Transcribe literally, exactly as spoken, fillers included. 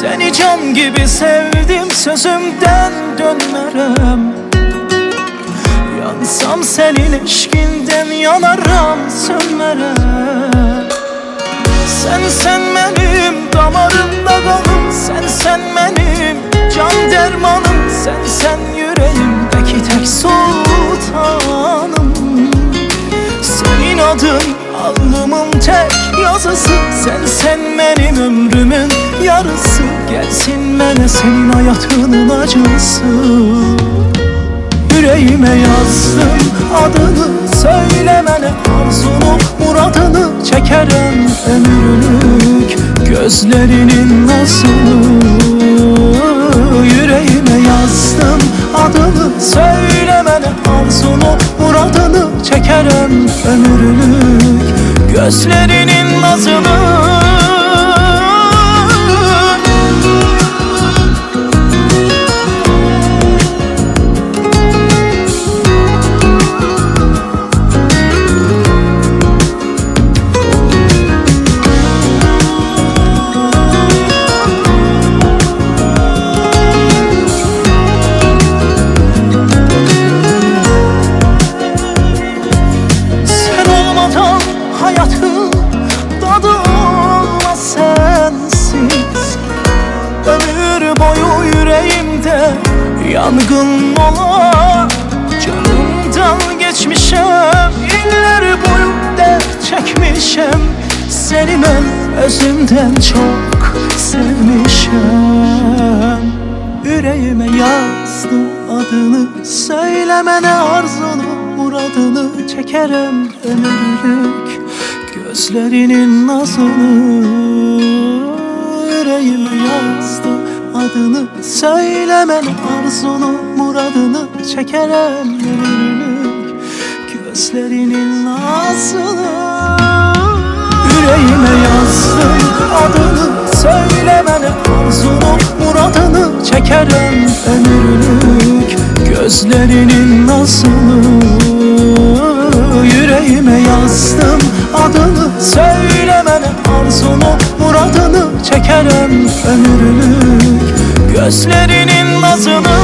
Seni can gibi sevdim, sözümden dönmerem. Yansam senin eşkinden yanarım, sönmerem. Sen sen benim damarımda kanım, sen sen benim can dermanım, sen sen yüreğimdeki tek sultanım. Senin adın alnımın tek yazısı, sen sen benim ömrümün yarısı. Gelsin bana senin hayatının acısı. Yüreğime yazdım adını, söylemene arzunu, muradını çekerim ömürlük gözlerinin nazını. Yüreğime yazdım adını, söylemene arzunu, muradını çekerim ömürlük gözlerinin nazını. Hayatın tadı olmaz sensiz. Ömür boyu yüreğimde yangın ola. Canımdan geçmişem, iller boyu dert çekmişem. Seni ben özümden çok sevmişem. Yüreğime yazdım adını, söylemene arzunu, muradını çekerim ömürlük gözlerinin nazını. Yüreğime yazdım adını, söylemene arzunu, muradını çekerim ömürlük gözlerinin nazını. Yüreğime yazdım adını, söylemene arzunu, muradını çekerim ömürlük gözlerinin nazını. Yüreğime yazdım adını, söylemene arzunu, muradını çekerim ömürlük gözlerinin nazını.